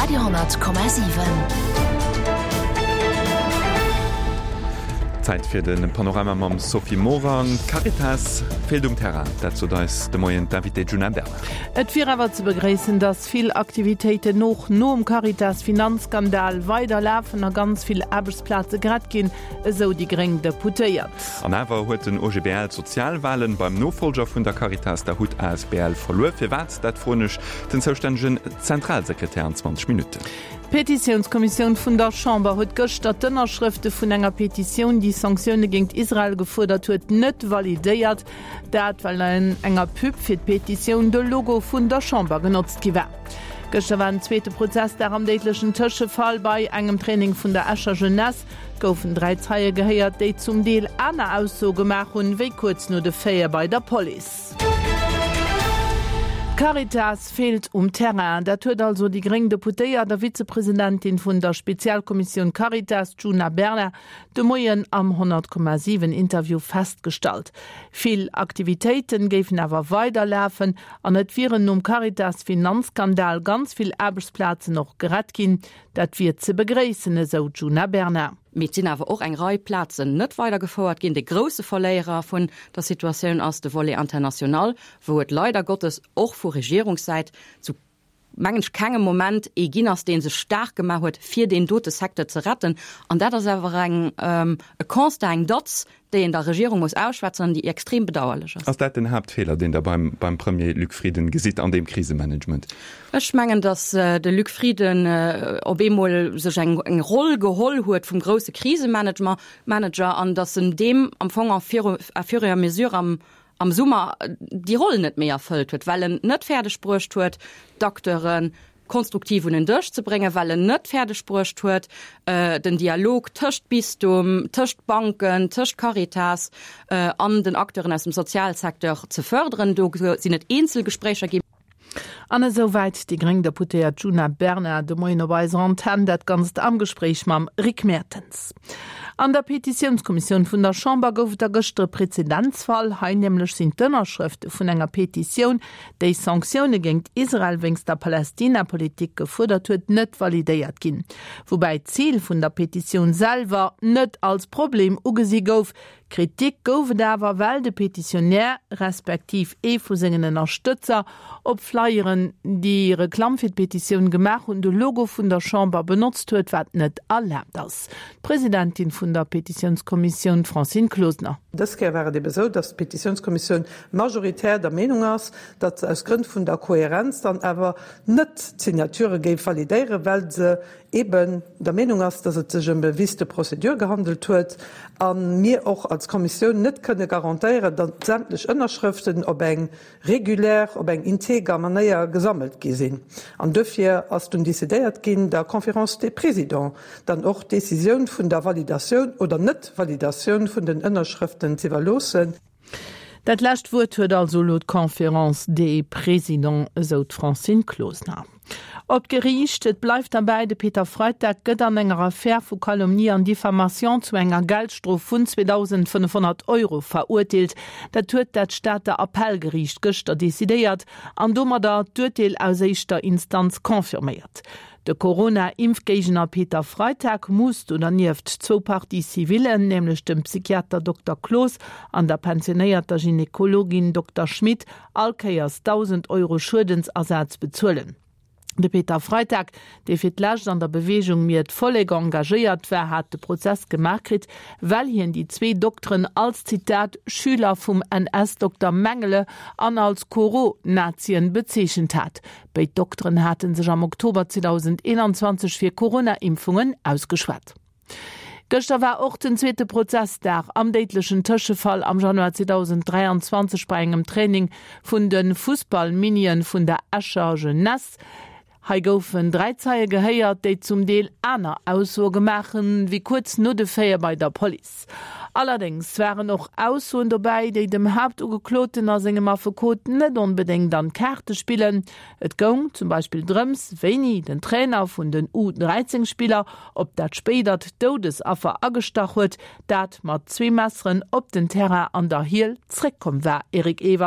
Radio,7. Zeit für den Panorama mam Sophie Moran, Caritas, Feldum Terra. Dazu da ist der Moyen David Junenberg. Et wir aber zu begrüßen, dass viel Aktivitäten noch nur im Caritas Finanzskandal weiterlaufen und ganz viel Arbeitsplätze gerade gehen, so die gering deputiert. An aber hat den OGBL Sozialwahlen beim Nachfolger von der Caritas der Hut ASBL verloren. Für was das fronisch den zuständigen Zentralsekretär in 20 Minuten. Petitionskommission vun der Chamber huet gestert Dënnerschrifte vun enger Petition, die Sanktionune géint Israel gefordert huet, net validéiert, dat weil en enger Pyp fir d' Petition de Logo vun der Chamber genutzt giwer. Gëchte war den zweete Prozess der am deitlechen Tëschefall bei engem Training vun der Escher Jeunesse goufen 3 Zeie gehéiert, déi zum Deel aner Ausso gemach hun wéi kurz no de Féier bei der Police. Caritas fehlt Terrain. Dat huet also die gering Deputéier der Vizepräsidentin vun der Spezialkommission Caritas Juna Berner de Moien am 100,7 Interview feststalt. Viel Aktivitäten géfen awer weiterläfen, an et viren Caritas Finanzskandal ganz viel Arbeitsplätze noch gerat gin, dat wir ze begräissene, so Juna Berner. Mit sind aber auch ein Reiheplatzen nicht weiter gefordert gehen die große Verlierer von der Situation aus der Volley International, wo es leider Gottes auch vor Regierungszeit zu manch keinem Moment Eginas, den sie stark gemacht hat, für den toten Sektor zu retten. Und das ist aber ein konstant Dots, der in der Regierung muss ausschwätzen, die extrem bedauerlich ist. Was ist den Hauptfehler, den da beim Premier Luc Frieden gesieht an dem Krisenmanagement? Ich meine, dass der Luc Frieden ob einmal sich eine Rolle geholt hat vom großen Krisenmanager an dass in dem am Anfang auf ihrer Mesure am Sommer die Rolle nicht mehr erfüllt wird, weil nicht fertig gebracht wird, Doktoren konstruktiv und durchzubringen, weil nicht fertig gebracht wird, den Dialog zwischen Bistum, zwischen Banken, zwischen Caritas an den Akteuren aus dem Sozialsektor zu fördern. Da sind nicht Einzelgespräche geben. Anne soweit die gering Deputiert Juna Berner de Moinerweise Antenne dat ganz am Gespräch mam Rick Mertens. An der Petitionskommission vun der Chamber gouf der gëchte Präzedenzfall heinnämlech sind Dënnerschrifte vun enger Petition, déi Sanktionune géint Israel wéngs der Palästinapolitik gefordert huet net validéiert ginn. Wobei Ziel vun der Petition selber net als Problem ugesi gouf, Kritik gouf dawer well de Petitionär respektiv vu segen Unterstützer op Flyeren die Reklamfir-Petition gemach und de Logo vun der Chamber benutzt huet, wat net erlaubt ass. Präsidentin vun der Petitionskommission Francine Klosner. Das wäre de so, dass die Petitionskommission majoritär der Meinung ass, dat aus Grund vun der Kohärenz dann awer net Signature géif validéiere, weil se eben der Meinung ass, dass es sech bewusste Prozedur gehandelt huet, an mir auch als Kommission net könne garantieren, dat sämtlich Unterschriften ob eng regulär, ob eng integer Manier gesammelt gesinn. An dofir as du décidéiert gin der Konferenz des Präsidenten dann auch Decision vun der Validation oder net Validation vun den Unterschriften zu verlosen. Dat lacht Wort huet also laut Konferenz des Präsidents, so Francine Klosner. Ob Gericht, et bleibt dabei, de Peter Freitag gëtt an enger Affaire vu Kalumnie an Diffamation zu enger Geldstrof vun 2.500 € verurteilt. Dat huet dat Staater Appellgericht gëster desideiert, an dummer der d'Urteil aus eichter Instanz konfirmiert. De Corona-Impfgegner Peter Freitag muss oder nieft 2 Partie Zivilen, nämlich dem Psychiater Dr. Kloos an der pensionierter Gynäkologin Dr. Schmidt, alkeiers 1.000 € Schudensersatz bezahlen. De Peter Freitag, der fir d'Lächt an der Bewegung mit völlig engagiert war, hat den Prozess gemacht, weil hien die 2 Doktoren als Zitat Schüler vom NS-Dr. Mengele an als Koro-Nazien bezeichnet hat. Bei Doktoren hatten sich am Oktober 2021 für Corona-Impfungen ausgeschwat. Gestern war auch den zweite Prozesstag am deitlichen Tëschefall am Januar 2023 bei einem Training von den Fußballminien von der Escher Jeunesse. Hei goufen 3 Zeie gehéiert, déi zum Deel aner Aussoge machen, wie kurz no de Féier bei der Police. Allerdings waren noch Aussoen dabei, déi dem Hauptugekloten as engem Afferkoten net unbedingt an Karte spielen. Et gong zum Beispiel Drums, Veni, den Trainer vun den U13-Spieler, ob dat spédert Todesaffer agestachelt, dat mat 2 Messeren op den Terra an der Hiel zréckkom war Erik Ewald.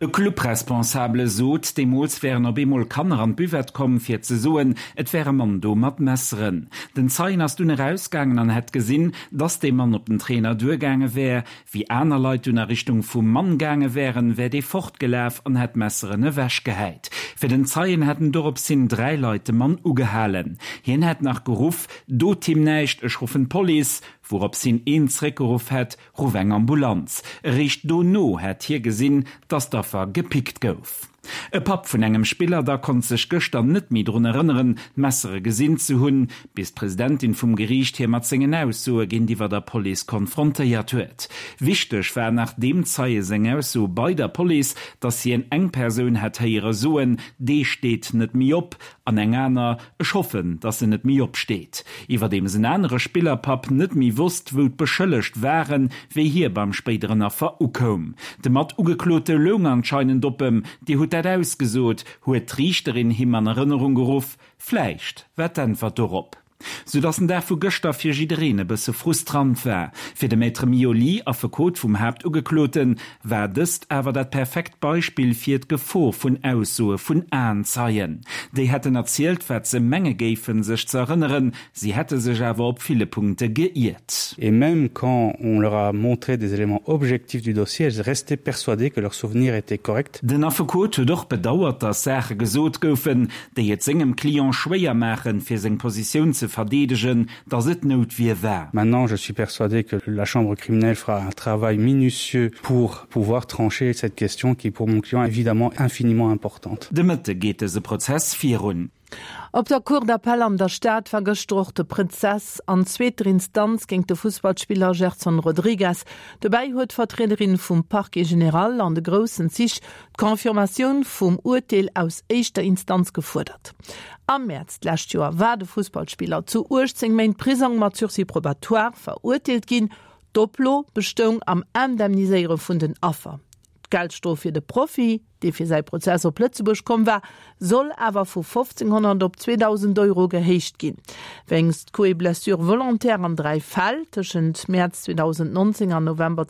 E Clubresponsable sot, demols wären op Bemol Kanner an Büwert kommen fir ze soen, et wäre man do mat messeren. Den Zeien as du herausgangen an het gesinn, dats de Mann op den Trainer durchgange wär, wie einer Leiit in der Richtung vum Mann gange wären, wär de fortgelaf an het messerene wäsch geheit. Für den Zeien hätten dorop sinn 3 Leute Mann ugehalen. Hien het nach Geruf, do Team neicht ech rufen Police, worop sinn eensrekkeruf het, ruf eng Ambulanz. Richt do no het hier gesinn, dass dafür gepickt gouf. E Pap vun engem Spieler da kon sech gestern net mi run erinnern, messere gesinn zu hunn, bis Präsidentin vum Gericht hier mat singen aussoe gin diewer der Police konfrontiert huet. Wichtech war nach dem Zeie seng ausso bei der Police, dass sie en eng Person het heiere soen, de steht net mi op, an eng aner hoffen, dass se net mi opsteht. Iwer dem se andere Spielerpap net mi wust, wo beschëllecht waren, wie hier beim späteren Affer ukom. De mat ugeklote Lung anscheinend doppem, die hut dat ausgesot, huet Richterin him an Erinnerung geruf, fleicht, wat denn wat dorop. So dass der vu Göster fir Jiderene bisse frustrant war. Für de Maitre Mioli a Verkot vum Haupt ugekloten, war dëst awer dat perfekt Beispiel fir d Gefo vun Aussoe vun Anzeien. Dei hätten erzählt, wat ze Menge géfen sich zu erinnern, sie hätte sich awer op viele Punkte geirrt. Et même quand on leur a montré des éléments objectifs du dossier, elles restaient persuadées que leur souvenir était correct. Den Afekot huet doch bedauert, dass Sache gesot goufen, déi et engem Klient schwéier machen fir seg Position zu verdedigen, dass it not wie war. Maintenant, je suis persuadé que la chambre criminelle fera un travail minutieux pour pouvoir trancher cette question qui, pour mon client, est évidemment infiniment importante. De Mitte geht es Prozess virun. Op der Cour d'appel an der Staat war gestrochte Prinzess an zweter Instanz ging de Fußballspieler Gerson Rodriguez. Dabei huet Vertreterin vum Parquet General an de grossen Sich d'Konfirmation vum Urteil aus eischter Instanz gefordert. Am März lächt Joer war de Fußballspieler zu 18 Main Prison mat sursis probatoire verurteilt gin, Dopplo Bestung am Indemniséiere vun den Affer. Geldstoff fir de Profi, de fir sei Prozess op Plötzebusch kom war, soll awer vu 1500 op 2000 € geheescht gin. Wéngst koe blessure volontär an 3 Fall tschent März 2019 an November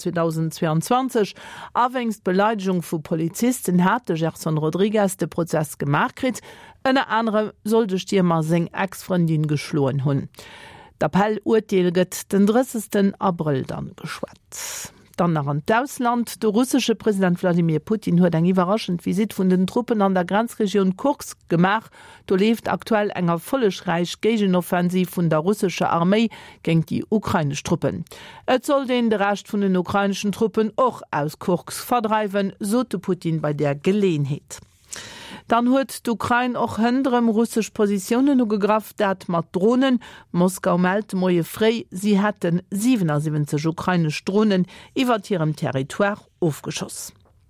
2022 awengst Beleidigung vu Polizisten hat de Gerson Rodriguez de Prozess gemacht krit, ënne andere sollte Stiermer seng Ex-Freundin geschloen hunn. D'appell urteilget den 30. April dann geschwat. Dann nach an d'Ausland. Der russische Präsident Wladimir Putin huet eng überraschend Visit vun den Truppen an der Grenzregion Kursk gemach. Do lebt aktuell enger vollechreich Gegenoffensiv vun der russische Armee gegen die ukrainisch Truppen. Et soll den de Recht vun den ukrainischen Truppen och aus Kursk verdreiben, sote Putin bei der Gelegenheit. Dann huet d'Ukraine och hënderem russsisch Positionen ugegraft, dat mat Drohnen. Moskau meldt moie frei, sie hätten 77 ukrainisch Drohnen iwwer ihrem Territoire aufgeschoss.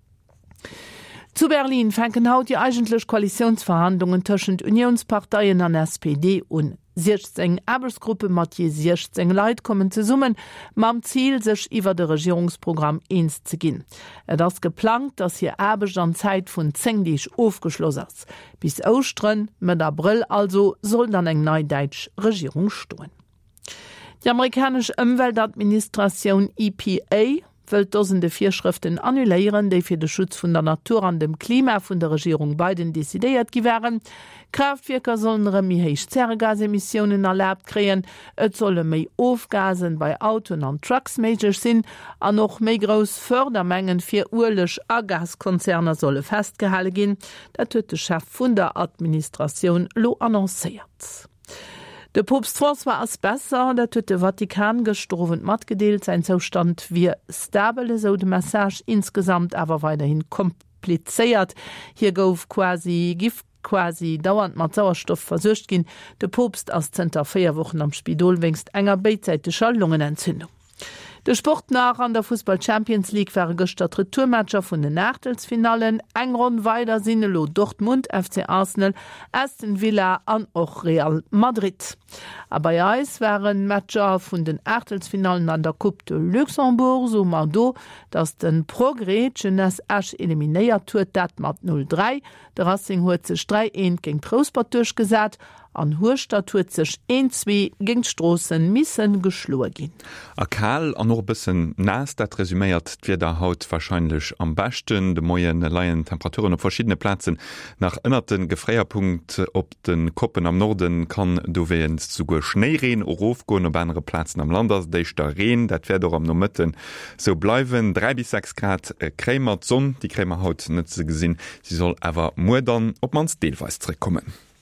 Zu Berlin fänken haut die eigentlich Koalitionsverhandlungen tschent Unionsparteien an SPD und 16 Arbeitsgruppe mat je 16 Leiit kommen ze summen, mam Ziel sech iwwer de Regierungsprogramm eens ze ginn. Das geplant, dass hier Arbeit an Zeit vun zenglich aufgeschloss ass. Bis Ausstrnn mit April also soll dann eng neudeitsch Regierung stoen. Die amerikanische Umweltadministration EPA will dosende Vorschriften annulieren, die für den Schutz von der Natur an dem Klima von der Regierung Biden dezidiert gewähren. Kraftwerke sollen mehr Zergasemissionen erlaubt kriegen, es sollen mehr Aufgasen bei Autos und Trucks möglich sein, und noch mehr große Fördermengen für Öl- und Gaskonzerne sollen festgehalten gehen. Das hat der Chef von der Administration annonciert. Der Papst François ass besser, dat huet de Vatikan gestrowen mat gedeelt, sein Zustand wie stabile, so de Message insgesamt aber weiterhin kompliziert. Hier gouf quasi dauernd mat Sauerstoff versucht gin. De Papst ass 4 Wochen am Spidol wengst enger beidseitischer Lungenentzündung. De Sport nach an der Fußball Champions League wäre gestern Retourmatcher von den Nachtelfinalen. Eng Rund weiter Sinnelo Dortmund, FC Arsenal, Aston Villa an och Real Madrid. Aber ja, es waren Matcher von den Achtelfinalen an der Coupe de Luxembourg, so Mado, dass den Progrès Jeunesse H eliminiert wird, dat mat 0-3. Der Racing hat sich 3-1 gegen Trausport durchgesetzt. An Hurstadt huet sech 1-2 gegen Strossen missen geschlo gin. A kal an noch bisssen nass, dat resümiert wie der Haut wahrscheinlich am besten. De moien leien Temperaturen auf verschiedene Plätzen nach ënnerten Gefréierpunkt op den Koppen am Norden kann du wehen zu go Schneereen Orofgon op andere Plätzen am Landers déich der Reen, dat wär am no Mëtten so bleiwen 3 bis 6 Grad Krämer Sonn, die Krämer haut netze gesinn, sie soll awer modern op mans Deelweis kommen.